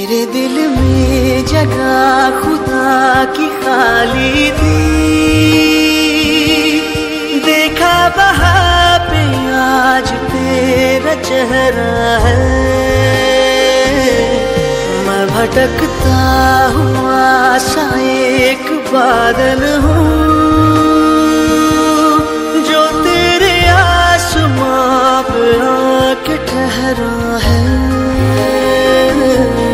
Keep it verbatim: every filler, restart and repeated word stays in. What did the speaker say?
मेरे दिल में जगह खुदा की खाली थी, देखा वहाँ पे आज तेरा चेहरा है। मैं भटकता हुआ सा एक बादल हूँ जो तेरे आसमां पे आके ठहरा है।